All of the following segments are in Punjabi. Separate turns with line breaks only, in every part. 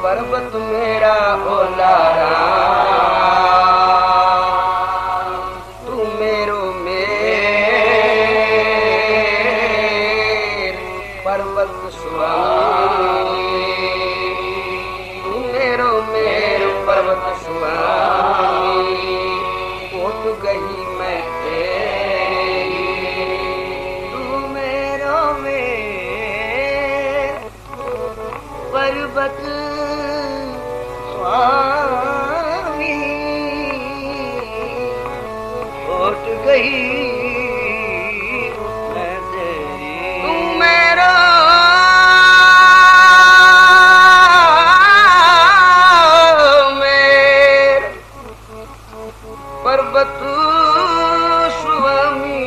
पर्वत मेरा हो लारा, तू मेरो मेर पर्वत स्वामी, तू मेरो मेर पर्वत स्वामी, उठ गई मैं तेरी, तू मेरो मेर पर्वत स्वामी, उठ गई मैं तेरी, तू मेरा मेर पर्वत स्वामी,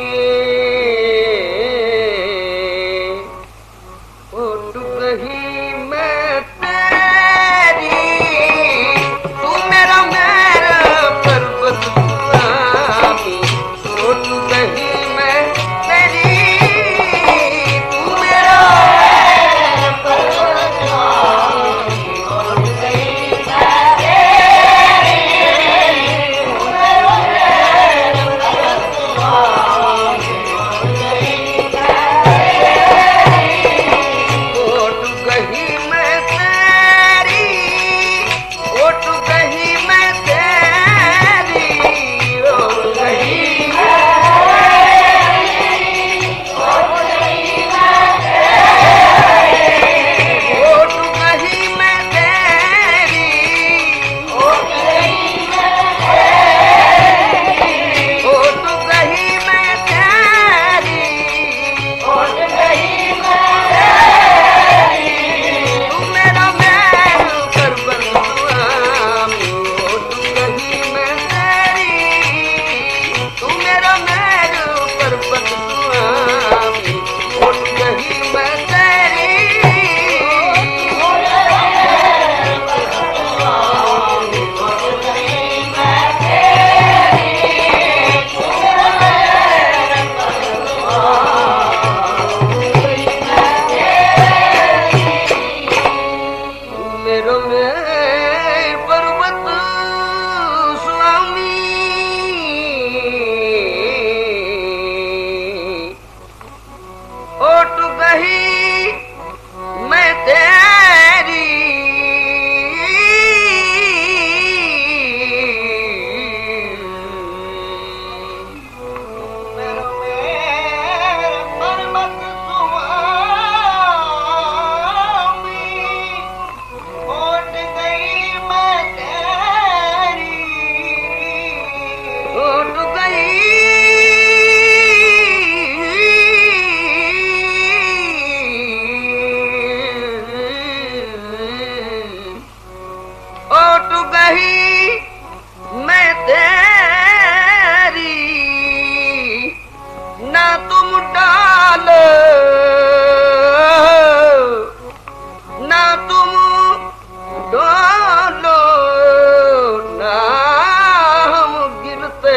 उठ गई मैं तेरी, तू मेरा मेरा पर्वत स्वामी, उठ गई मैं तेरी, तू मेरा पर्वत स्वामी, उठ गई मैं तेरी, तू मेरा पर्वत स्वामी, उठ गई मैं तेरी, उठ गई मैं तेरी, उठ गई मैं तेरी, उठ गई मैं तेरी, उठ गई मैं तेरी, उठ गई मैं तेरी, उठ गई मैं तेरी, तू मेरा मेर पर्वत स्वामी, उठ गई मैं तेरी, तू मेरा मेर पर्वत स्वामी, उठ गई मैं तेरी, तू मेरा मेर पर्वत स्वामी, उठ गई मैं तेरी, तू मेरा मेर पर्वत स्वामी, उठ गई मैं तेरी, मेरो मेर पर्वत स्वामी, उठ गई मैं तेरी, मेरो मेर पर्वत स्वामी, उठ गई मैं तेरी, उठ गई उठ गई मैं तेरी, ना तुम डालो ना तुम डोलो, ना हम गिरते,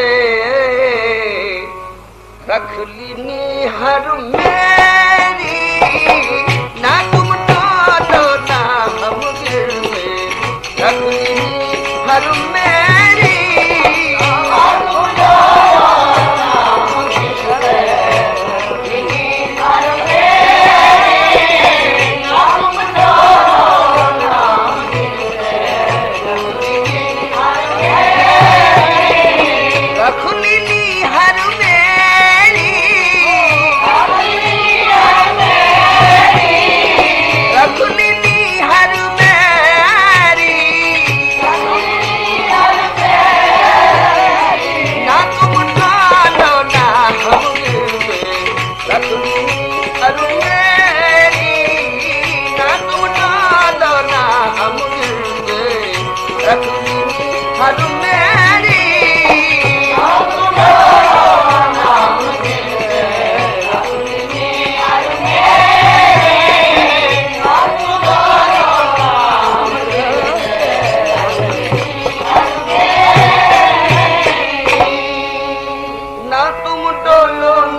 रख ली हर मेरी, ना तुम डोलो ना हम गिरते, रख ली हर मेरी,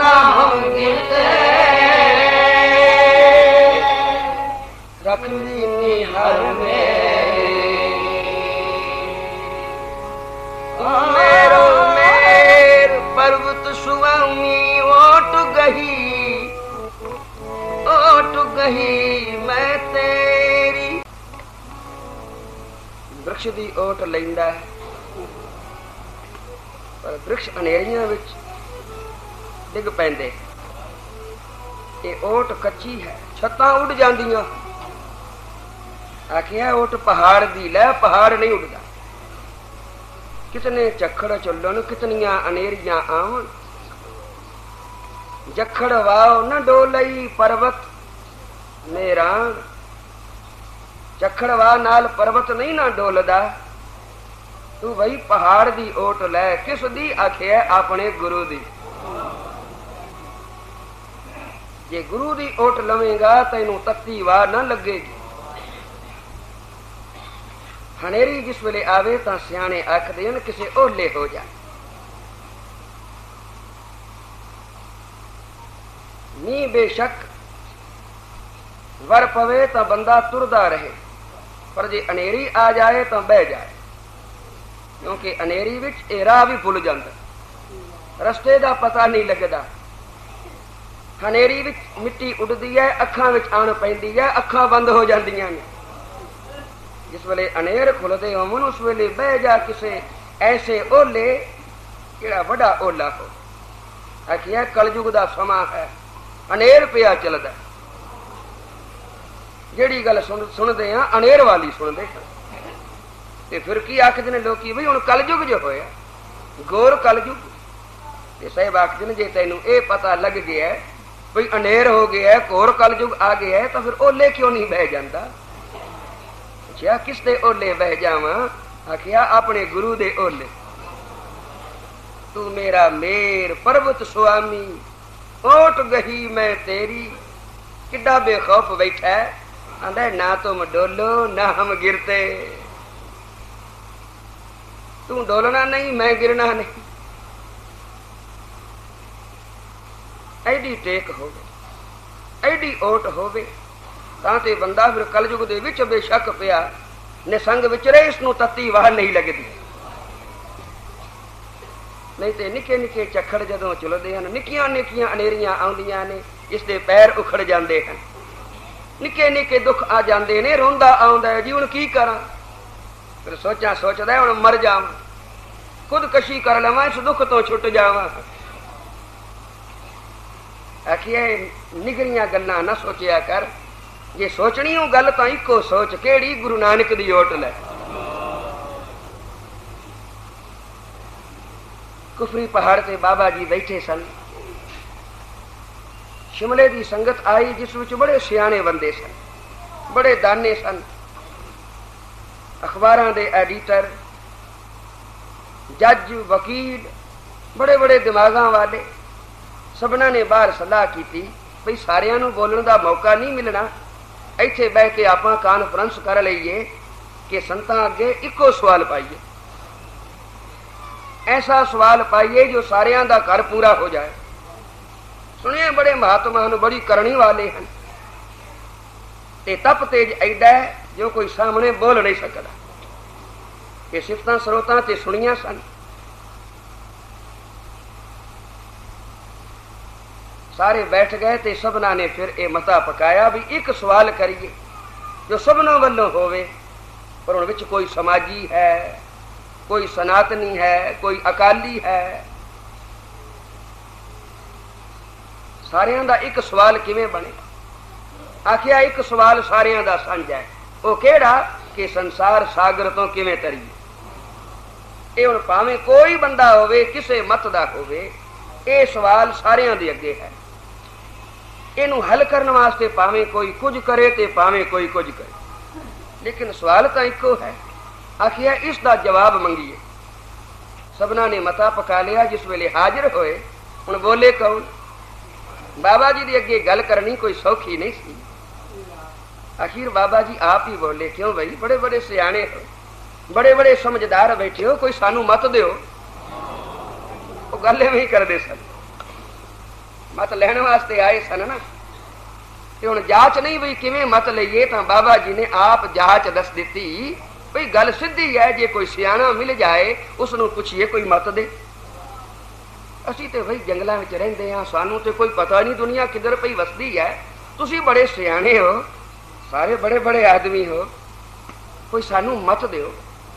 रख ली नी हर मेरो मेर पर्वत सुवामी ओट गही मैं तेरी। वृक्ष दी ओट लैंदा पर वृक्ष अनेरियां विच डिग पैंदे। ये ओट कच्ची है, छत्तां उड़ जांदियां। आखिया ओट पहाड़ दी लै, पहाड़ नहीं उड़दा। कितने झक्खड़ चुलन, कितनियां अनेरियां आवन, जखड़ वाओ न डोलई पर्वत मेरा। जखड़ वाह नाल पर्वत नहीं ना डोलदा। तू वही पहाड़ दी ओट लै, किस दी? आखिया अपने गुरु दी। जे गुरु दी ओट लवेगा तैनू तत्ती वाह न लगेगी। हनेरी जिस वेले आवे तां सियाणे आखदे न किसे ओले हो जा। नी बेशक वर पवे तां बंदा तुरदा रहे, पर जे अनेरी आ जाए तां बह जाए। क्योंकि अनेरी विच ए राह भी भुल जांदा, रस्ते दा पता नहीं लगदा। हनेरी विच मिट्टी उड़दी है, अखां विच आण पैंदी है, अखां बंद हो जांदियां ने। जिस वेले अनेर खुलदे होवन उस वेले बह जा किसे ऐसे ओले जिहड़ा वड्डा ओला हो। आखिया कलयुग दा समा है, अनेर पिया चलदा। जिहड़ी गल सुनदे आ अनेर वाली सुनदे ते फिर की आखदे ने लोकी बई हुण कलयुग जो होया, गोर कलयुग। ते साहिब आखदे ने जे तैनू ये पता लग गया बई अनेर हो गया है, घोर कलयुग आ गया है, तो फिर ओले क्यों नहीं बह जांदा? पुछया किस दे ओले बह जावां? आखिया अपने गुरु दे ओले। तू मेरा मेर पर्वत स्वामी ओट गही मैं तेरी। किड्डा बेखौफ बैठा है, आंदा ना तुम डोलो ना हम गिरते। तू डोलना नहीं, मैं गिरना नहीं। एडी टेक होवे, एडी ओट होवे तां ते बंदा फिर कलयुग दे विच बेशक पिया निसंग विचरे, इसनू तत्ती वाह नहीं लगदी। नहीं ते निके निके झक्खड़ जदों चुलदे हन, निक्कियां निक्कियां अनेरियां आउंदियां ने, इसदे पैर उखड़ जांदे हन। निके निके दुख आ जांदे ने, रोंदा आउंदा है जी हुण की करां। फिर सोचदा हुण मर जावां, खुदकशी कर लवां, इस दुख तो छुट जावां। आखिए निगरियां गल्लां ना सोचिया कर, जे सोचनी हो गल तां इको सोच, केड़ी? गुरु नानक दी ओट लै। कुफरी पहाड़ ते बाबा जी बैठे सन। शिमले दी संगत आई जिस विच बड़े सियाणे बंदे सन, बड़े दाने सन, अखबारां दे एडिटर, जज, वकील, बड़े बड़े दिमागां वाले। सबना ने बाहर सलाह की बई सारियां नूं बोलण दा मौका नहीं मिलना, इत्थे बह के आपां कानफ्रेंस कर लईए कि संतां अगे इको सवाल पाईए, ऐसा सवाल पाईए जो सारियां दा घर पूरा हो जाए। सुनिए बड़े महात्मा हन, बड़ी करनी वाले हैं, ते तप तेज ऐडा है जो कोई सामने बोल नहीं सकता। ये सिफतां सरोतां ते सुनियां सन। सारे बैठ गए ते सबना ने फिर ये मता पकाया भी एक सवाल करिए जो सबनों वालों होवे, पर उन विच कोई समाजी है, कोई सनातनी है, कोई अकाली है। सारियां दा एक सवाल किवें बने? आखिया एक सवाल सारियां दा सांझा है, वो केड़ा कि संसार सागर तो किवें तरीए। ये हुण भावें कोई बंदा होवे, किसे मत दा होवे, ये सवाल सारियां दे अगे है। इनू हल करने वास्ते भावें कोई कुछ करे ते भावें कोई कुछ करे, लेकिन सवाल तो इको है। आखिया इसका जवाब मंगीए। सबना ने मता पका लिया। जिस वेले हाजिर होए हुण बोले कौन? बाबा जी दे अगे गल करनी कोई सौखी नहीं सी। आखिर बाबा जी आप ही बोले, क्यों भाई, बड़े बड़े सियाणे हो, बड़े बड़े समझदार बैठे हो, कोई सानू मत दो। वो गल में ही करते सन, मत लैण वास्ते आए सन ना, ਤੇ ਹੁਣ ਜਾਂਚ ਨਹੀਂ ਵੀ ਕਿਵੇਂ ਮਤ ਲਈਏ, ਤਾਂ ਬਾਬਾ ਜੀ ਨੇ ਆਪ ਜਾਂਚ ਦੱਸ ਦਿੱਤੀ ਭਈ ਗੱਲ ਸਿੱਧੀ ਹੈ। ਜੇ ਕੋਈ ਸਿਆਣਾ ਮਿਲ ਜਾਏ ਉਸ ਨੂੰ ਪੁੱਛੀਏ ਕੋਈ ਮਤ ਦੇ। ਅਸੀਂ ਤੇ ਬਈ ਜੰਗਲਾਂ ਵਿੱਚ ਰਹਿੰਦੇ ਹਾਂ, ਸਾਨੂੰ ਤੇ ਕੋਈ ਪਤਾ ਨਹੀਂ ਦੁਨੀਆ ਕਿੱਧਰ ਪਈ ਵਸਦੀ ਹੈ। ਤੁਸੀਂ ਬੜੇ ਸਿਆਣੇ ਹੋ, ਸਾਰੇ ਬੜੇ ਬੜੇ ਆਦਮੀ ਹੋ, ਕੋਈ ਸਾਨੂੰ ਮਤ ਦਿਓ।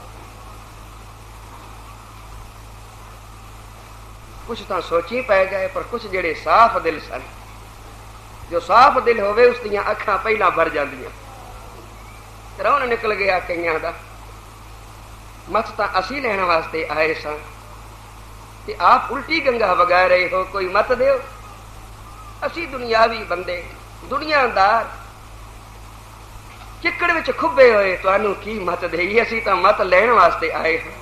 ਕੁਛ ਤਾਂ ਸੋਚੀ ਪੈ ਗਏ, ਪਰ ਕੁਛ ਜਿਹੜੇ ਸਾਫ਼ ਦਿਲ ਸਨ, ਜੋ ਸਾਫ਼ ਦਿਲ ਹੋਵੇ ਉਸ ਦੀਆਂ ਅੱਖਾਂ ਪਹਿਲਾਂ ਭਰ ਜਾਂਦੀਆਂ। ਰੌਣ ਨਿਕਲ ਗਿਆ ਕਈਆਂ ਦਾ। ਮਤ ਤਾਂ ਅਸੀਂ ਲੈਣ ਵਾਸਤੇ ਆਏ ਸਾਂ ਤੇ ਆਪ ਉਲਟੀ ਗੰਗਾ ਵਗਾ ਰਹੇ ਹੋ, ਕੋਈ ਮਤ ਦਿਓ। ਅਸੀਂ ਦੁਨਿਆਵੀ ਬੰਦੇ, ਦੁਨੀਆਦਾਰ, ਚਿੱਕੜ ਵਿੱਚ ਖੁੱਬੇ ਹੋਏ, ਤੁਹਾਨੂੰ ਕੀ ਮਤ ਦੇਈਏ? ਅਸੀਂ ਤਾਂ ਮਤ ਲੈਣ ਵਾਸਤੇ ਆਏ ਹਾਂ।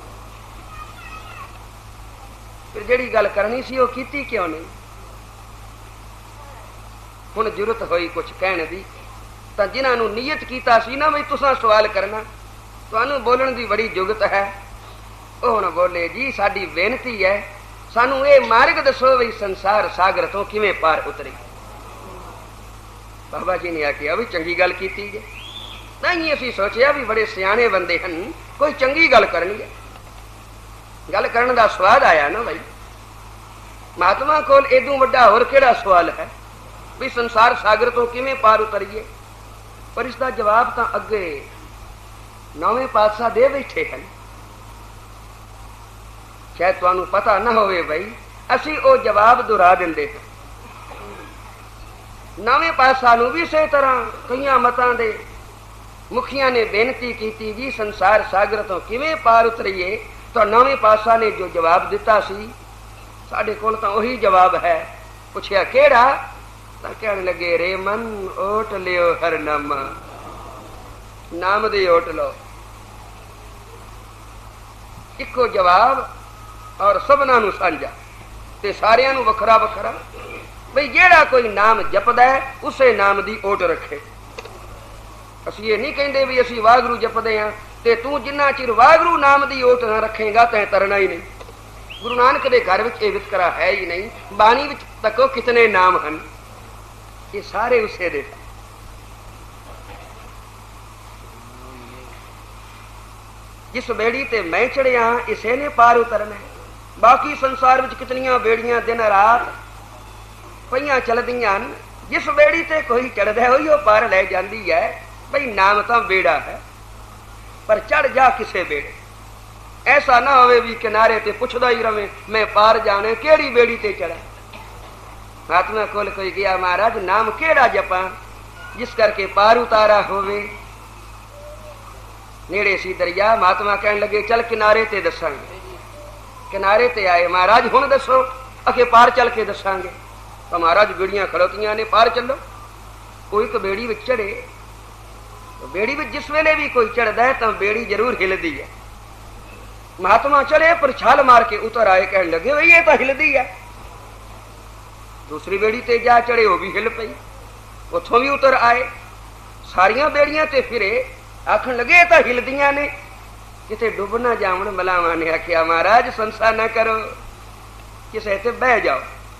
ਫਿਰ ਜਿਹੜੀ ਗੱਲ ਕਰਨੀ ਸੀ ਉਹ ਕੀਤੀ ਕਿਉਂ ਨਹੀਂ? ਹੁਣ ਜ਼ਰੂਰਤ ਹੋਈ ਕੁਛ ਕਹਿਣ ਦੀ, ਤਾਂ ਜਿਨ੍ਹਾਂ ਨੂੰ ਨੀਅਤ ਕੀਤਾ ਸੀ ਨਾ ਵੀ ਤੁਸੀਂ ਸਵਾਲ ਕਰਨਾ, ਤੁਹਾਨੂੰ ਬੋਲਣ ਦੀ ਬੜੀ ਜੁਗਤ ਹੈ, ਉਹ ਹੁਣ ਬੋਲੇ ਜੀ ਸਾਡੀ ਬੇਨਤੀ ਹੈ, ਸਾਨੂੰ ਇਹ ਮਾਰਗ ਦੱਸੋ ਵੀ ਸੰਸਾਰ ਸਾਗਰ ਤੋਂ ਕਿਵੇਂ ਪਾਰ ਉਤਰੀ। ਬਾਬਾ ਜੀ ਨੇ ਆਖਿਆ ਵੀ ਚੰਗੀ ਗੱਲ ਕੀਤੀ ਜੇ। ਨਹੀਂ, ਅਸੀਂ ਸੋਚਿਆ ਵੀ ਬੜੇ ਸਿਆਣੇ ਬੰਦੇ ਹਨ, ਕੋਈ ਚੰਗੀ ਗੱਲ ਕਰਨਗੇ। ਗੱਲ ਕਰਨ ਦਾ ਸਵਾਦ ਆਇਆ ਨਾ ਭਾਈ। ਮਹਾਤਮਾ ਕੋਲ ਇਦੋਂ ਵੱਡਾ ਹੋਰ ਕਿਹੜਾ ਸਵਾਲ ਹੈ ਵੀ ਸੰਸਾਰ ਸਾਗਰ ਤੋਂ ਕਿਵੇਂ ਪਾਰ ਉਤਰੀਏ? ਪਰ ਇਸ ਦਾ ਜਵਾਬ ਤਾਂ ਅੱਗੇ ਨੌਵੇਂ ਪਾਤਸ਼ਾਹ ਦੇ ਬੈਠੇ ਹਨ। ਸ਼ਾਇਦ ਤੁਹਾਨੂੰ ਪਤਾ ਨਾ ਹੋਵੇ ਬਈ, ਅਸੀਂ ਉਹ ਜਵਾਬ ਦੁਹਰਾ ਦਿੰਦੇ ਹਾਂ। ਨਵੇਂ ਪਾਤਸ਼ਾਹ ਨੂੰ ਵੀ ਇਸੇ ਤਰ੍ਹਾਂ ਕਈਆਂ ਮਤਾਂ ਦੇ ਮੁਖੀਆਂ ਨੇ ਬੇਨਤੀ ਕੀਤੀ ਜੀ ਸੰਸਾਰ ਸਾਗਰ ਤੋਂ ਕਿਵੇਂ ਪਾਰ ਉਤਰੀਏ, ਤਾਂ ਨਵੇਂ ਪਾਤਸ਼ਾਹ ਨੇ ਜੋ ਜਵਾਬ ਦਿੱਤਾ ਸੀ ਸਾਡੇ ਕੋਲ ਤਾਂ ਉਹੀ ਜਵਾਬ ਹੈ। ਪੁੱਛਿਆ ਕਿਹੜਾ? ਤਾਂ ਕਹਿਣ ਲੱਗੇ ਰੇ ਮਨ ਓਟ ਲਿਓ ਹਰ ਨਾਮ, ਨਾਮ ਦੇ ਓਟ ਲਓ। ਇੱਕੋ ਜਵਾਬ ਔਰ ਸਭਨਾਂ ਨੂੰ ਸਾਂਝਾ ਤੇ ਸਾਰਿਆਂ ਨੂੰ ਵੱਖਰਾ ਵੱਖਰਾ। ਬਈ ਜਿਹੜਾ ਕੋਈ ਨਾਮ ਜਪਦਾ ਹੈ ਉਸੇ ਨਾਮ ਦੀ ਓਟ ਰੱਖੇ। ਅਸੀਂ ਇਹ ਨਹੀਂ ਕਹਿੰਦੇ ਵੀ ਅਸੀਂ ਵਾਹਿਗੁਰੂ ਜਪਦੇ ਹਾਂ ਤੇ ਤੂੰ ਜਿੰਨਾ ਚਿਰ ਵਾਹਿਗੁਰੂ ਨਾਮ ਦੀ ਓਟ ਨਾ ਰੱਖੇਗਾ ਤੈਂ ਤਰਨਾ ਹੀ ਨਹੀਂ। ਗੁਰੂ ਨਾਨਕ ਦੇ ਘਰ ਵਿੱਚ ਇਹ ਵਿਤਕਰਾ ਹੈ ਹੀ ਨਹੀਂ। ਬਾਣੀ ਵਿੱਚ ਤੱਕੋ ਕਿਤਨੇ ਨਾਮ ਹਨ, ਇਹ ਸਾਰੇ ਉਸੇ ਦੇ। ਜਿਸ ਬੇੜੀ ਤੇ ਮੈਂ ਚੜਿਆ ਇਸੇ ਨੇ ਪਾਰ ਉਤਰਨਾ। ਬਾਕੀ ਸੰਸਾਰ ਵਿੱਚ ਕਿਤਨੀਆਂ ਬੇੜੀਆਂ ਦਿਨ ਰਾਤ ਪਈਆਂ ਚਲਦੀਆਂ ਹਨ, ਜਿਸ ਬੇੜੀ ਤੇ ਕੋਈ ਚੜਦਾ ਹੋਈ ਉਹ ਪਾਰ ਲੈ ਜਾਂਦੀ ਹੈ। ਬਈ ਨਾਮ ਤਾਂ ਬੇੜਾ ਹੈ, ਪਰ ਚੜ ਜਾ ਕਿਸੇ ਬੇੜੇ। ਐਸਾ ਨਾ ਹੋਵੇ ਵੀ ਕਿਨਾਰੇ ਤੇ ਪੁੱਛਦਾ ਹੀ ਰਵੇ ਮੈਂ ਪਾਰ ਜਾਣੇ ਕਿਹੜੀ ਬੇੜੀ ਤੇ ਚੜਾ। ਮਹਾਤਮਾ ਕੋਲ ਕੋਈ ਗਿਆ, ਮਹਾਰਾਜ ਨਾਮ ਕਿਹੜਾ ਜਪਾਂ ਜਿਸ ਕਰਕੇ ਪਾਰ ਉਤਾਰਾ ਹੋਵੇ? ਨੇੜੇ ਸੀ ਦਰਿਆ। ਮਹਾਤਮਾ ਕਹਿਣ ਲੱਗੇ ਚੱਲ ਕਿਨਾਰੇ ਤੇ ਦੱਸਾਂਗੇ। ਕਿਨਾਰੇ ਤੇ ਆਏ। ਮਹਾਰਾਜ ਹੁਣ ਦੱਸੋ। ਅਖੇ ਪਾਰ ਚੱਲ ਕੇ ਦੱਸਾਂਗੇ। ਤਾਂ ਮਹਾਰਾਜ ਬੇੜੀਆਂ ਖੜੋਤੀਆਂ ਨੇ, ਪਾਰ ਚੱਲੋ। ਕੋਈ ਇੱਕ ਬੇੜੀ ਵਿੱਚ ਚੜੇ। ਬੇੜੀ ਵਿੱਚ ਜਿਸ ਵੇਲੇ ਵੀ ਕੋਈ ਚੜਦਾ ਹੈ ਤਾਂ ਬੇੜੀ ਜ਼ਰੂਰ ਹਿਲਦੀ ਹੈ। ਮਹਾਤਮਾ ਚਲੇ ਪਰ ਛਾਲ ਮਾਰ ਕੇ ਉਤਰ ਆਏ। ਕਹਿਣ ਲੱਗੇ ਬਈ ਇਹ ਤਾਂ ਹਿਲਦੀ ਹੈ। ਦੂਸਰੀ ਬੇੜੀ ਤੇ ਜਾ ਚੜੇ, ਉਹ ਵੀ ਹਿਲ ਪਈ। ਉੱਥੋਂ ਵੀ ਉਤਰ ਆਏ। ਸਾਰੀਆਂ ਬੇੜੀਆਂ ਤੇ ਫਿਰੇ। ਆਖਣ ਲੱਗੇ ਇਹ ਤਾਂ ਹਿਲਦੀਆਂ ਨੇ, ਕਿਤੇ ਡੁੱਬ ਨਾ ਜਾਵਣ। ਮਲਾਵਾਂ ਨੇ ਆਖਿਆ ਮਹਾਰਾਜ ਸੰਸਾ ਨਾ ਕਰੋ, ਕਿਸੇ ਤੇ ਬਹਿ ਜਾਓ।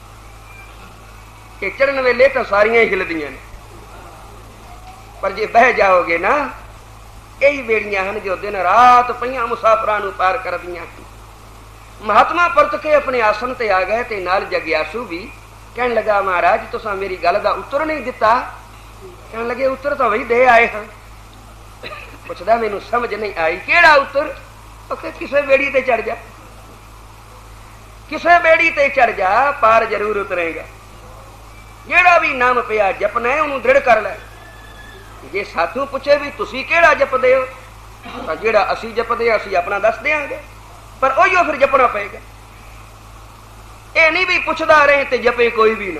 ਇਹ ਚੜਨ ਵੇਲੇ ਤਾਂ ਸਾਰੀਆਂ ਹਿਲਦੀਆਂ ਨੇ, ਪਰ ਜੇ ਬਹਿ ਜਾਓਗੇ ਨਾ, ਇਹੀ ਬੇੜੀਆਂ ਹਨ ਜੋ ਦਿਨ ਰਾਤ ਪਈਆਂ ਮੁਸਾਫਰਾਂ ਨੂੰ ਪਾਰ ਕਰਦੀਆਂ। ਮਹਾਤਮਾ ਪਰਤ ਕੇ ਆਪਣੇ ਆਸਣ ਤੇ ਆ ਗਏ ਤੇ ਨਾਲ ਜਗਿਆਸੂ ਵੀ। ਕਹਿਣ ਲੱਗਾ ਮਹਾਰਾਜ ਤੁਸੀਂ ਮੇਰੀ ਗੱਲ ਦਾ ਉੱਤਰ ਨਹੀਂ ਦਿੱਤਾ। ਕਹਿਣ ਲੱਗੇ ਉੱਤਰ ਤਾਂ ਵਹੀ ਦੇ ਆਏ ਹਾਂ। ਪੁੱਛਦਾ ਮੈਨੂੰ ਸਮਝ ਨਹੀਂ ਆਈ ਕਿਹੜਾ ਉੱਤਰ? ਕਿਸੇ ਬੇੜੀ ਤੇ ਚੜ ਜਾ, ਕਿਸੇ ਬੇੜੀ ਤੇ ਚੜ ਜਾ, ਪਾਰ ਜ਼ਰੂਰ ਉਤਰੇਗਾ। ਜਿਹੜਾ ਵੀ ਨਾਮ ਪਿਆ ਜਪਣਾ ਉਹਨੂੰ ਦ੍ਰਿੜ ਕਰ ਲੈ। ਜੇ ਸਾਥੋਂ ਪੁੱਛੇ ਵੀ ਤੁਸੀਂ ਕਿਹੜਾ ਜਪਦੇ ਹੋ, ਤਾਂ ਜਿਹੜਾ ਅਸੀਂ ਜਪਦੇ ਹਾਂ ਅਸੀਂ ਆਪਣਾ ਦੱਸ ਦਿਆਂਗੇ, ਪਰ ਉਹੀਓ ਫਿਰ ਜਪਣਾ ਪਏਗਾ। ਇਹ ਨਹੀਂ ਵੀ ਪੁੱਛਦਾ ਰਹੇ ਤੇ ਜਪੇ ਕੋਈ ਵੀ ਨਾ।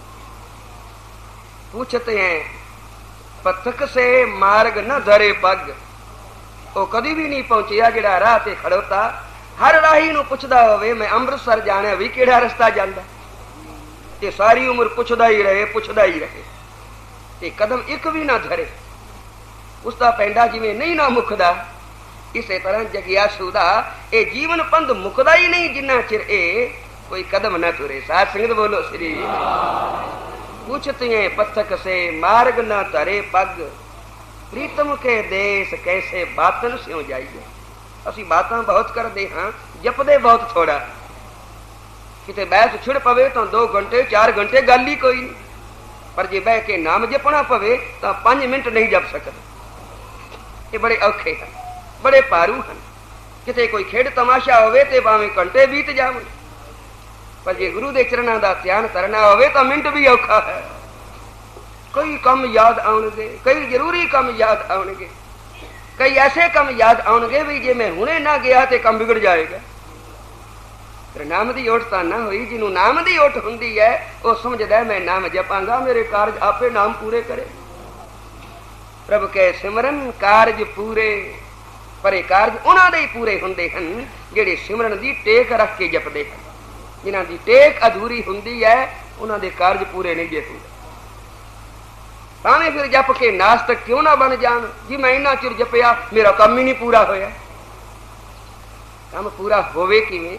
ਪੁੱਛਤੇ ਹੈ ਪਥਕ ਸੇ ਮਾਰਗ ਨਾ ਧਰੇ ਪੱਗ। ਉਹ ਕਦੀ ਵੀ ਨਹੀਂ ਪਹੁੰਚਿਆ ਜਿਹੜਾ ਰਾਹ ਤੇ ਖੜੋਤਾ। ਹਰ ਰਾਹੀ ਨੂੰ ਪੁੱਛਦਾ ਹੋਵੇ ਮੈਂ ਅੰਮ੍ਰਿਤਸਰ ਜਾਣਾ ਵੀ ਕਿਹੜਾ ਰਸਤਾ ਜਾਂਦਾ, ਤੇ ਸਾਰੀ ਉਮਰ ਪੁੱਛਦਾ ਹੀ ਰਹੇ, ਪੁੱਛਦਾ ਹੀ ਰਹੇ, ਤੇ ਕਦਮ ਇੱਕ ਵੀ ਨਾ ਧਰੇ। ਉਸਦਾ ਪੈਂਡਾ ਜਿਵੇਂ ਨਹੀਂ ਨਾ ਮੁੱਕਦਾ, ਇਸੇ ਤਰ੍ਹਾਂ ਜਗਿਆਸੂ ਦਾ ਇਹ ਜੀਵਨ ਪੰਧ ਮੁੱਕਦਾ ਹੀ ਨਹੀਂ ਜਿੰਨਾ ਚਿਰ ਇਹ ਕੋਈ ਕਦਮ ਨਾ ਤੁਰੇ। ਸਾਧ ਸੰਗਤ ਬੋਲੋ ਸ੍ਰੀ। पूछतिए पथक से मार्ग न तरे पग, प्रीतम के देश कैसे बातन स्यों जाइए। ਅਸੀਂ ਬਾਤਾਂ ਬਹੁਤ ਕਰਦੇ ਹਾਂ, ਜਪਦੇ ਬਹੁਤ ਥੋੜਾ। ਕਿਤੇ ਬਹਿਸ ਛਿੜ ਪਵੇ ਤਾਂ 2 ਘੰਟੇ 4 ਘੰਟੇ ਗੱਲ ਹੀ ਕੋਈ ਨਹੀਂ, ਪਰ ਜੇ ਬਹਿ ਕੇ ਨਾਮ ਜਪਣਾ ਪਵੇ ਤਾਂ 5 ਮਿੰਟ ਨਹੀਂ ਜਪ ਸਕਦਾ। ਇਹ ਬੜੇ ਔਖੇ ਹਨ, ਬੜੇ ਭਾਰੂ ਹਨ। ਕਿਤੇ ਕੋਈ ਖੇਡ ਤਮਾਸ਼ਾ ਹੋਵੇ ਤੇ ਭਾਵੇਂ ਘੰਟੇ ਬੀਤ ਜਾਵਣ, ਪਰ ਜੇ ਗੁਰੂ ਦੇ ਚਰਨਾਂ ਦਾ ਧਿਆਨ ਕਰਨਾ ਹੋਵੇ ਤਾਂ ਮਿੰਟ ਵੀ ਔਖਾ ਹੈ। ਕਈ ਕੰਮ ਯਾਦ ਆਉਣਗੇ, ਕਈ ਜ਼ਰੂਰੀ ਕੰਮ ਯਾਦ ਆਉਣਗੇ, ਕਈ ਐਸੇ ਕੰਮ ਯਾਦ ਆਉਣਗੇ ਵੀ ਜੇ ਮੈਂ ਹੁਣੇ ਨਾ ਗਿਆ ਤੇ ਕੰਮ ਵਿਗੜ ਜਾਏਗਾ। ਫਿਰ ਨਾਮ ਦੀ ਓਟ ਤਾਂ ਨਾ ਹੋਈ। ਜਿਹਨੂੰ ਨਾਮ ਦੀ ਓਟ ਹੁੰਦੀ ਹੈ ਉਹ ਸਮਝਦਾ ਮੈਂ ਨਾਮ ਜਪਾਂਗਾ, ਮੇਰੇ ਕਾਰਜ ਆਪੇ ਨਾਮ ਪੂਰੇ ਕਰੇ। ਪ੍ਰਭ ਕੇ ਸਿਮਰਨ ਕਾਰਜ ਪੂਰੇ, ਪਰ ਇਹ ਕਾਰਜ ਉਹਨਾਂ ਦੇ ਹੀ ਪੂਰੇ ਹੁੰਦੇ ਹਨ ਜਿਹੜੇ ਸਿਮਰਨ ਦੀ ਟੇਕ ਰੱਖ ਕੇ ਜਪਦੇ ਹਨ। ਜਿਨ੍ਹਾਂ ਦੀ ਟੇਕ ਅਧੂਰੀ ਹੁੰਦੀ ਹੈ ਉਹਨਾਂ ਦੇ ਕਾਰਜ ਪੂਰੇ ਨਹੀਂ ਜੇ ਹੁੰਦੇ। ਭਾਵੇਂ ਫਿਰ ਜਪ ਕੇ ਨਾਸਤਕ ਕਿਉਂ ਨਾ ਬਣ ਜਾਣ, ਜੀ ਮੈਂ ਇੰਨਾ ਚਿਰ ਜਪਿਆ ਮੇਰਾ ਕੰਮ ਹੀ ਨਹੀਂ ਪੂਰਾ ਹੋਇਆ। ਕੰਮ ਪੂਰਾ ਹੋਵੇ ਕਿਵੇਂ?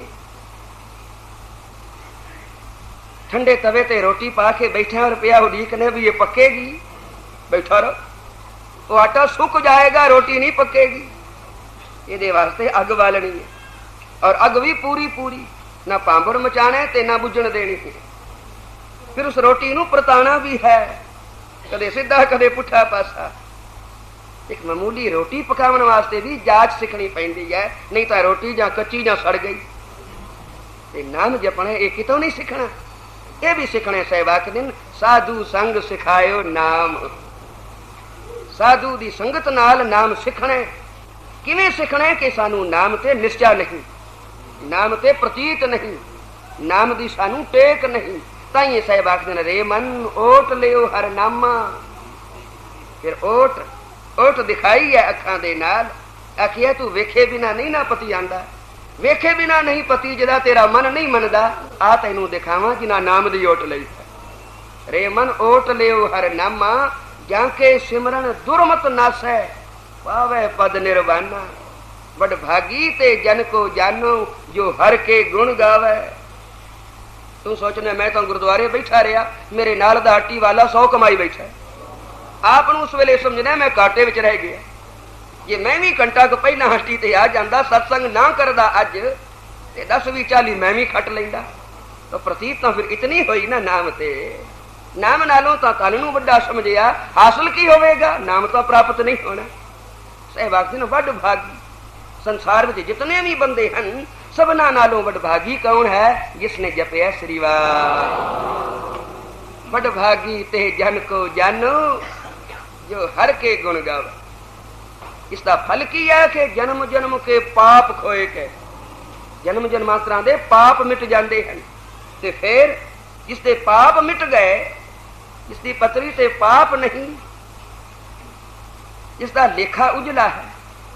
ਠੰਡੇ ਤਵੇ ਤੇ ਰੋਟੀ ਪਾ ਕੇ ਬੈਠਾ ਰੁਪਿਆ ਉਡੀਕਨੇ ਵੀ ਇਹ ਪੱਕੇਗੀ, ਬੈਠਾ ਰਹੋ। ਉਹ ਆਟਾ ਸੁੱਕ ਜਾਏਗਾ, ਰੋਟੀ ਨਹੀਂ ਪੱਕੇਗੀ। ਇਹਦੇ ਵਾਸਤੇ ਅੱਗ ਬਾਲਣੀ ਹੈ, ਔਰ ਅੱਗ ਵੀ ਪੂਰੀ ਪੂਰੀ, ਨਾ ਭਾਂਬੜ ਮਚਾਣੇ ਤੇ ਨਾ ਬੁੱਝਣ ਦੇਣੀ ਹੈ। ਫਿਰ ਉਸ ਰੋਟੀ ਨੂੰ ਪਰਤਾਣਾ ਵੀ ਹੈ, ਕਦੇ ਸਿੱਧਾ ਕਦੇ ਪੁੱਠਾ ਪਾਸਾ। ਇੱਕ ਮਾਮੂਲੀ ਰੋਟੀ ਪਕਾਉਣ ਵਾਸਤੇ ਵੀ ਜਾਚ ਸਿੱਖਣੀ ਪੈਂਦੀ ਹੈ, ਨਹੀਂ ਤਾਂ ਰੋਟੀ ਜਾਂ ਕੱਚੀ ਜਾਂ ਸੜ ਗਈ। ਤੇ ਨਾਮ ਜਪਣਾ ਇਹ ਕਿਤੋਂ ਨਹੀਂ ਸਿੱਖਣਾ, ਇਹ ਵੀ ਸਿੱਖਣੇ ਸਹਿਬਾਕ ਦਿਨ ਸਾਧੂ ਸੰਗ ਸਿਖਾਇਓ ਨਾਮ। ਸਾਧੂ ਦੀ ਸੰਗਤ ਨਾਲ ਨਾਮ ਸਿੱਖਣੇ। ਕਿਵੇਂ ਸਿੱਖਣੇ? ਕਿ ਸਾਨੂੰ ਨਾਮ ਤੇ ਨਿਸ਼ਚਾ ਨਹੀਂ, ਨਾਮ ਤੇ ਪ੍ਰਤੀਤ ਨਹੀਂ, ਨਾਮ ਦੀ ਸਾਨੂੰ ਟੇਕ ਨਹੀਂ। ਤਾਈਏ ਸਾਹਿਬ ਆਖਦੇ ਨੇ ਰੇ ਮਨ ਓਟ ਲਿਓ ਹਰ ਨਾਮਾ। ਫਿਰ ਓਟ ਦਿਖਾਈ ਹੈ ਅੱਖਾਂ ਦੇ ਨਾਲ। ਆਖਿਆ ਤੂੰ ਵੇਖੇ ਬਿਨਾ ਨਹੀਂ ਨਾ ਪਤੀ ਆਂਦਾ, ਵੇਖੇ ਬਿਨਾ ਨਹੀਂ ਪਤੀ ਜਿਹਦਾ ਤੇਰਾ ਮਨ ਨਹੀਂ ਮੰਨਦਾ। ਆ ਤੈਨੂੰ ਦਿਖਾਵਾਂ ਜਿਨਾ ਨਾਮ ਦੀ ਓਟ ਲਈ। ਰੇ ਮਨ ਓਟ ਲਿਓ ਹਰ ਨਾਮਾ, ਜਾਂ ਕੇ ਸਿਮਰਨ ਦੁਰਮਤ ਨਾਸੈ ਪਾਵੇ ਪਦ ਨਿਰਵਾਨਾ। ਵਡ ਭਾਗੀ ਤੇ ਜਨ ਕੋ ਜਾਨੋ ਜੋ ਹਰ ਕੇ ਗੁਣ ਗਾਵੇ। ਤੂੰ ਸੋਚਣਾ ਮੈਂ ਤਾਂ ਗੁਰਦੁਆਰੇ ਬੈਠਾ ਰਿਹਾ, ਮੇਰੇ ਨਾਲ ਦਾ ਆਟੀ ਵਾਲਾ 100 ਕਮਾਈ ਬੈਠਾ। ਆਪ ਨੂੰ ਉਸ ਵੇਲੇ ਸਮਝਣਾ ਮੈਂ ਘਾਟੇ ਵਿੱਚ ਰਹਿ ਗਿਆ। ਜੇ ਮੈਂ ਵੀ ਘੰਟਾ ਕੁ ਪਹਿਲਾਂ ਹਸਤੀ ਤੇ ਆ ਜਾਂਦਾ, ਸਤਸੰਗ ਨਾ ਕਰਦਾ ਅੱਜ, ਤੇ 10-20-40 ਮੈਂ ਵੀ ਖੱਟ ਲੈਂਦਾ। ਤਾਂ ਪ੍ਰਤੀਤ ਤਾਂ ਫਿਰ ਇਤਨੀ ਹੋਈ ਨਾ ਨਾਮ ਤੇ। ਨਾਮ ਨਾਲੋਂ ਤਾਂ ਤਨ ਨੂੰ ਵੱਡਾ ਸਮਝਿਆ, ਹਾਸਲ ਕੀ ਹੋਵੇਗਾ? ਨਾਮ ਤਾਂ ਪ੍ਰਾਪਤ ਨਹੀਂ ਹੋਣਾ। ਸਹਿਬਾਗ ਜੀ ਨੂੰ ਵੱਡ ਭਾਗੀ। ਸੰਸਾਰ ਵਿੱਚ ਜਿਤਨੇ ਵੀ ਬੰਦੇ ਹਨ ਸਭਨਾਂ ਨਾਲੋਂ ਵਡਭਾਗੀ ਕੌਣ ਹੈ? ਜਿਸਨੇ ਜਪਿਆ ਸ੍ਰੀ ਵਾਹਿਗੁਰੂ। ਵਡਭਾਗੀ ਤੇ ਜਨ ਕੋ ਜਾਨੋ ਜੋ ਹਰ ਕੇ ਗੁਣ ਗਾਵੇ। ਇਸ ਦਾ ਫਲ ਕੀ ਹੈ? ਕਿ ਜਨਮ ਜਨਮ ਕੇ ਪਾਪ ਖੋਏ ਕੇ, ਜਨਮ ਜਨਮਾਂਤਰਾਂ ਦੇ ਪਾਪ ਮਿਟ ਜਾਂਦੇ ਹਨ। ਤੇ ਫਿਰ ਜਿਸ ਦੇ ਪਾਪ ਮਿਟ ਗਏ, ਜਿਸ ਦੀ ਪਤਰੀ ਤੇ ਪਾਪ ਨਹੀਂ, ਜਿਸ ਦਾ ਲੇਖਾ ਉਜਲਾ ਹੈ,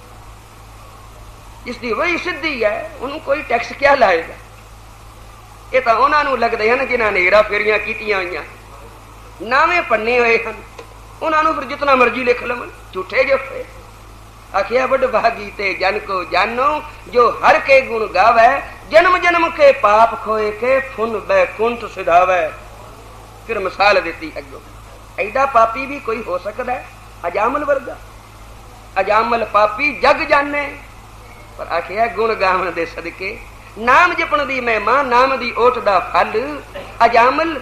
ਜਿਸਦੀ ਵਹੀ ਸਿੱਧੀ ਹੈ, ਉਹਨੂੰ ਕੋਈ ਟੈਕਸ ਕਿਆ ਲਾਏਗਾ? ਇਹ ਤਾਂ ਉਹਨਾਂ ਨੂੰ ਲੱਗਦੇ ਹਨ ਜਿਨ੍ਹਾਂ ਨੇ ਹੇਰਾ ਫੇਰੀਆਂ ਕੀਤੀਆਂ ਹੋਈਆਂ, ਨਾਵੇਂ ਪੰਨੇ ਹੋਏ ਹਨ। ਉਹਨਾਂ ਨੂੰ ਫਿਰ ਜਿਤਨਾ ਮਰਜ਼ੀ ਲਿਖ ਲਵਣ, ਝੂਠੇ ਜਫੇ। ਆਖਿਆ ਵੱਡ ਭਾਗੀ ਤੇ ਜਨ ਕੋ ਜਾਨੋ ਜੋ ਹਰ ਕੇ ਗੁਣ ਗਾਵੇ। ਜਨਮ ਜਨਮ ਕੇ ਪਾਪ ਖੋਏ ਕੇ ਫੁਨ ਬੈਕੁੰਠ ਸਿਧਾਵੇ। ਫਿਰ ਮਿਸਾਲ ਦਿੱਤੀ ਅੱਗੋਂ, ਐਡਾ ਪਾਪੀ ਵੀ ਕੋਈ ਹੋ ਸਕਦਾ ਹੈ? ਅਜਾਮਲ ਵਰਗਾ। ਅਜਾਮਲ ਪਾਪੀ ਜਗ ਜਾਣੇ। ਪਰ ਆਖਿਆ ਗੁਣ ਗਾਵਣ ਦੇ ਸਦਕੇ, ਨਾਮ ਜਪਣ ਦੀ ਮਹਿਮਾ, ਨਾਮ ਦੀ ਓਟ ਦਾ ਫਲ। ਅਜਾਮਲ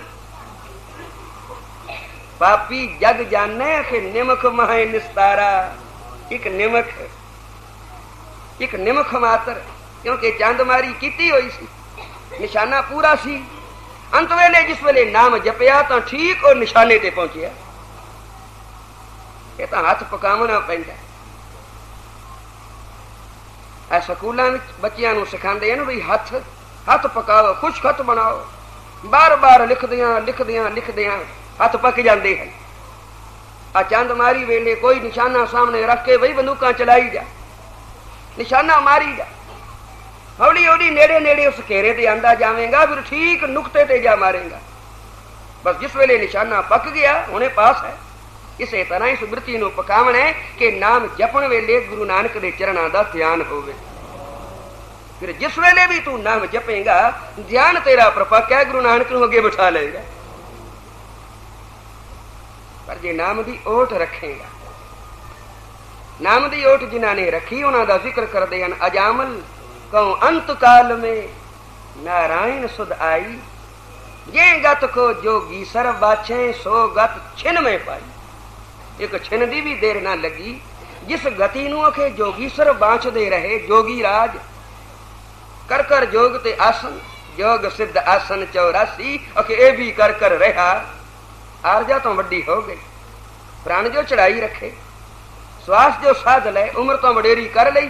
ਪਾਪੀ ਜਗ ਜਾਣੇ ਕਿ ਨਿਮਕ ਮਹੇ ਨਿਸਤਾਰਾ। ਇੱਕ ਨਿਮਕ ਮਾਤਰ, ਕਿਉਂਕਿ ਚੰਦ ਮਾਰੀ ਕੀਤੀ ਹੋਈ ਸੀ, ਨਿਸ਼ਾਨਾ ਪੂਰਾ ਸੀ। ਅੰਤ ਵੇਲੇ ਜਿਸ ਵੇਲੇ ਨਾਮ ਜਪਿਆ ਤਾਂ ਠੀਕ ਉਹ ਨਿਸ਼ਾਨੇ ਤੇ ਪਹੁੰਚਿਆ। ਇਹ ਤਾਂ ਹੱਥ ਪਕਾਉਣਾ ਪੈਂਦਾ। ਇਹ ਸਕੂਲਾਂ ਵਿੱਚ ਬੱਚਿਆਂ ਨੂੰ ਸਿਖਾਉਂਦੇ ਹਨ ਵੀ ਹੱਥ ਪਕਾਓ, ਖੁਸ਼ਖਤ ਬਣਾਓ। ਬਾਰ-ਬਾਰ ਲਿਖਦਿਆਂ ਹੱਥ ਪੱਕ ਜਾਂਦੇ ਹਨ। ਆ ਚੰਦ ਮਾਰੀ ਵੇਲੇ ਕੋਈ ਨਿਸ਼ਾਨਾ ਸਾਹਮਣੇ ਰੱਖ ਕੇ ਬਈ ਬੰਦੂਕਾਂ ਚਲਾਈ ਜਾ, ਨਿਸ਼ਾਨਾ ਮਾਰੀ ਜਾ। ਹੌਲੀ ਹੌਲੀ ਨੇੜੇ ਉਸ ਘੇਰੇ ਤੇ ਆਂਦਾ ਜਾਵੇਗਾ, ਫਿਰ ਠੀਕ ਨੁਕਤੇ ਤੇ ਜਾ ਮਾਰੇਗਾ। ਬਸ ਜਿਸ ਵੇਲੇ ਨਿਸ਼ਾਨਾ ਪੱਕ ਗਿਆ, ਹੁਣੇ ਪਾਸ ਹੈ। ਇਸੇ ਤਰ੍ਹਾਂ ਇਸ ਬਿਰਤੀ ਨੂੰ ਪਕਾਵਣਾ ਹੈ ਕਿ ਨਾਮ ਜਪਣ ਵੇਲੇ ਗੁਰੂ ਨਾਨਕ ਦੇ ਚਰਨਾਂ ਦਾ ਧਿਆਨ ਹੋਵੇ। ਫਿਰ ਜਿਸ ਵੇਲੇ ਵੀ ਤੂੰ ਨਾਮ ਜਪੇਗਾ, ਧਿਆਨ ਤੇਰਾ ਪ੍ਰਪੱਕ ਹੈ, ਗੁਰੂ ਨਾਨਕ ਨੂੰ ਅੱਗੇ ਬਿਠਾ ਲਏਗਾ। पर जे नाम दी ओट रखेगा, नाम दी ओट जिन्हां ने रखी उन्हां दा जिक्र करदे हन। अजामल कहूं अंत काल में नारायण सुध आई, ये गत को जोगी सर बाछे सो गत छिन में पाई। एक छिन दी भी देर ना लगी, जिस गति नूं अखे जोगीसर बाँचदे रहे। जोगी राज कर कर जोग ते आसन, जोग सिद्ध आसन 84 अखे ए भी कर कर रहा। आरजा तो वड्डी हो गई, प्राण जो चढ़ाई रखे, श्वास जो साध ले, उम्र तो वडेरी कर लई।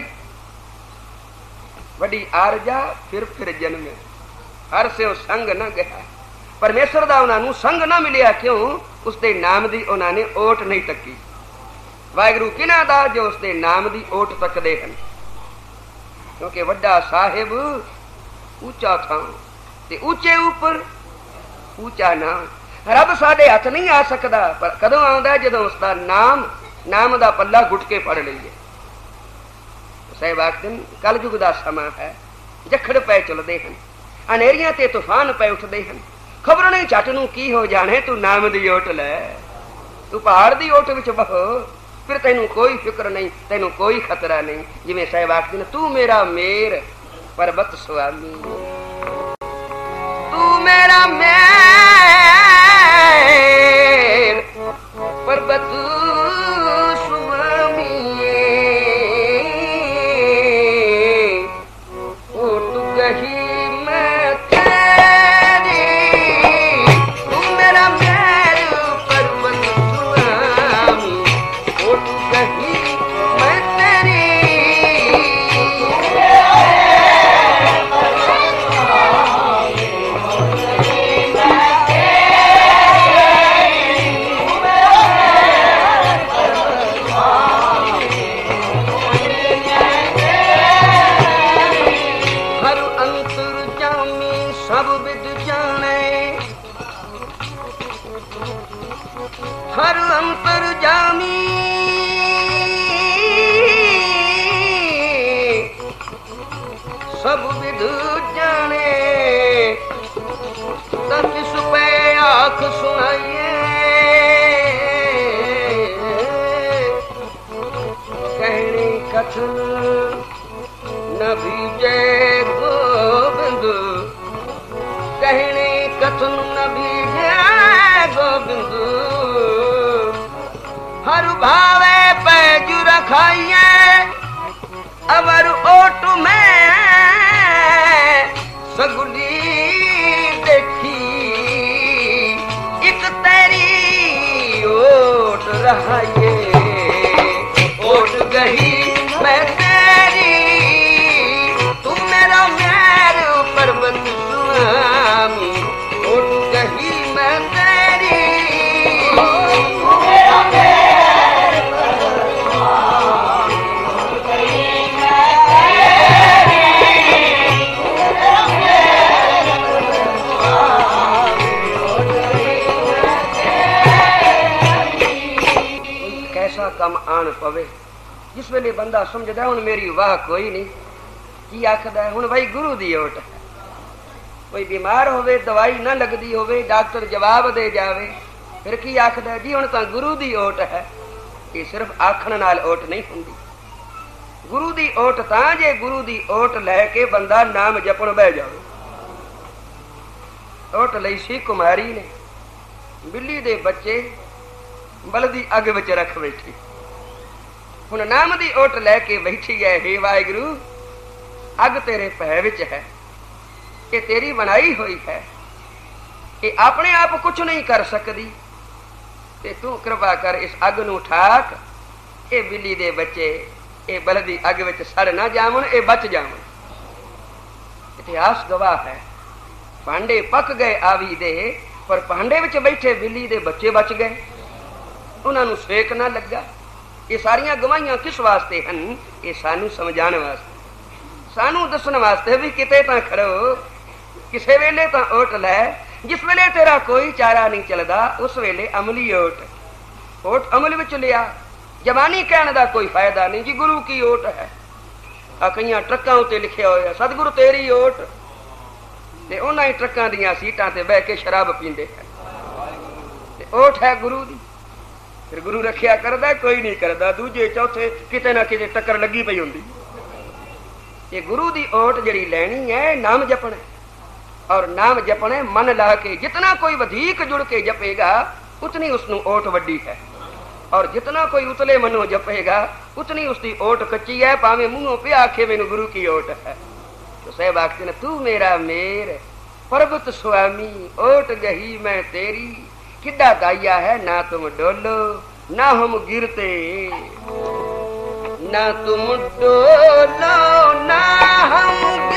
वड्डी आरजा फिर जन्मे, हर से संग न गया। परमेश्वर दा उन्हां नूं संग ना मिलिया, क्यों? उसदे नाम दी उन्हां ने ओट नहीं तकी। वाहिगुरू किना दा जो उसदे नाम दी ओट तकदे हन, क्योंकि वड्डा साहिब ऊंचा था ते ऊंचे ऊपर ऊंचा नाम। रब साडे हथ नहीं आ सकदा, पर कदों आउंदा जदों उसदा नाम दा पल्ला घुट के फड़ लईए। साहिब आखदे कल युग दा समा है, जखड़ पै चलदे हन, अनेरियां ते तूफान पै उठदे हन। खबर नहीं झट नूं की हो जाने, तू नाम दी ओट लै, तू पहाड़ दी ओट विच बहो, फिर तेनू कोई फिक्र नहीं, तेनू कोई खतरा नहीं। जिवें साहिब आखदे तू मेरा मेर पर्वत स्वामी, तू मेरा मेर पर्वत स्वामी, ओट गही मैं तेरी, तू मेरा मेर पर्वत स्वामी, ओट गही मैं तेरी। सब विद जाने, हर अंतर जामी, सब विद जाने। किस पे आँख सुनाइए, कहने कथन न भीजे गोविंद, कहने कथन न भीजे गोविंद। हर भावे पैज रखाइए, अवर ओट में सगुली देखी, एक तेरी ओट रहाइए। ओट गही मैं तेरी, तू मेरा मेर पर्वत स्वामी, ओट गही मैं तेरी। कैसा कम आन पवे, जिस वेले बंदा समझदा हुण मेरी वाह कोई नहीं, की आखदा हुण भाई गुरु दी ओट है। कोई बीमार होवे, दवाई ना लगदी होवे, डॉक्टर जवाब दे जावे, फिर की आखदा जी हुण तां गुरु दी ओट है। ये सिर्फ आखण नाल ओट नहीं हुंदी। गुरु दी ओट तां जे गुरु दी ओट लैके बंदा नाम जपण बह जावे। ओट लई सी कुमारी ने, बिल्ली दे बच्चे बलदी अग विच रख बैठी, हुण नाम दी ओट लैके बैठी है। हे वाहिगुरू, अग तेरे भै विच है, ये तेरी बनाई हुई है, ये अपने आप कुछ नहीं कर सकती, ते तू कृपा कर इस अग नूं ठाक, ये बिल्ली दे बच्चे ये बलदी अग विच सड़ ना जावन, ये बच जावन। इतिहास गवाह है, भांडे पक गए आवी दे, पर भांडे विच बैठे बिल्ली दे बच्चे बच गए, उन्हां नूं सेक ना लगा। ये सारियां गवाहियां किस वास्ते हन? ये सानू समझाने वास्ते, सानू दसण वास्ते भी किते तां खड़ो, किसे वेले तां ओट लै, जिस वेले तेरा कोई चारा नहीं चलदा उस वेले अमली ओट अमल विच लिया। जवानी कहने का कोई फायदा नहीं जी गुरु की ओट है। कई ट्रकों उत्ते लिखिया होया सतगुरु तेरी ओट, ते उन्हां ही ट्रकों दीयां सीटां ते बह के शराब पींदे हैं। ओट है गुरु दी, फिर गुरु रखिया करदा, कोई नहीं करदा, दूजे चौथे किते ना किते टक्कर लगी पई हुंदी। ये गुरु दी ओट जड़ी लैनी है, नाम जपना, और नाम जपने मन ला के। जितना कोई वधिक जुड़ के जपेगा उतनी उसनू ओट वड्डी है, और जितना कोई उतले मनो जपेगा उतनी उसकी ओट कच्ची है। भावे मुंहों पे आखे मैनू गुरु की ओट है। तो साहब आखते ने तू मेरा मेर पर्वत स्वामी, ओट गही मैं तेरी, किड्डा दाइया है ना तुम डोलो ना हम गिरते, ना तुम डोलो ना हम